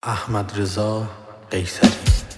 احمدرضا قیصری.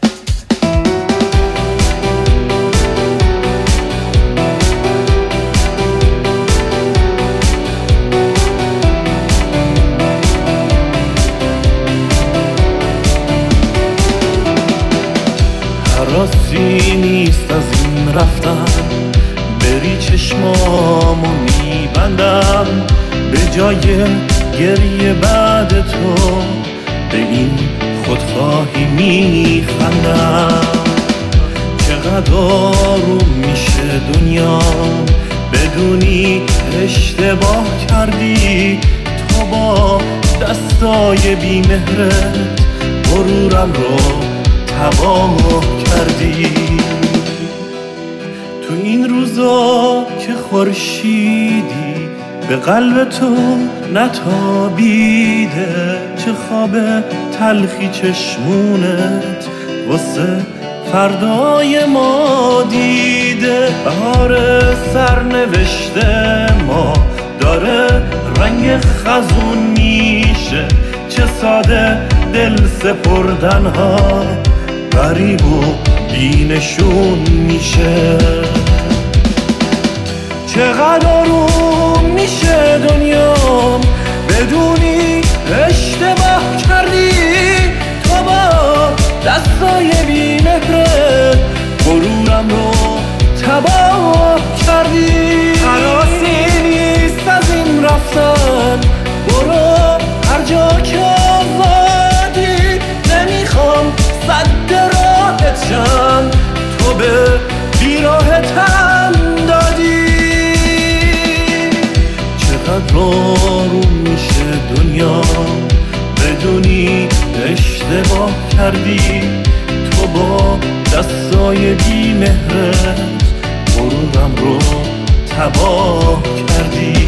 حراسی نیست از این رفتن، بری چشمامو میبندم، به جای گریه بعد تو به این خودخواهی میخندم. چقدر آروم میشه دنیا بدونی اشتباه کردی، تو با دستای بیمهرت غرورم رو تباه کردی. تو این روزا که خورشیدی به قلب تو نتابیده، چه خواب تلخی چشمونت واسه فردای ما دیده. بهار سرنوشته ما داره رنگ خزون میشه، چه ساده دل سپردن ها غریب و بینشون میشه. چقدر آروم میشه دنیا بدونی اشتباه کردی، تو با دستای بیمهرت غرورم رو تباه کردی. خلاصی نیست از این رفتن، برو هر جا که آزادی، نمیخوام صد راهت شم، تو به بیراهتم دادی. چقدر آروم میشه دنیا بدونی اشتباه کردی، تو با دستای بیمهرت غرورم رو تباه کردی.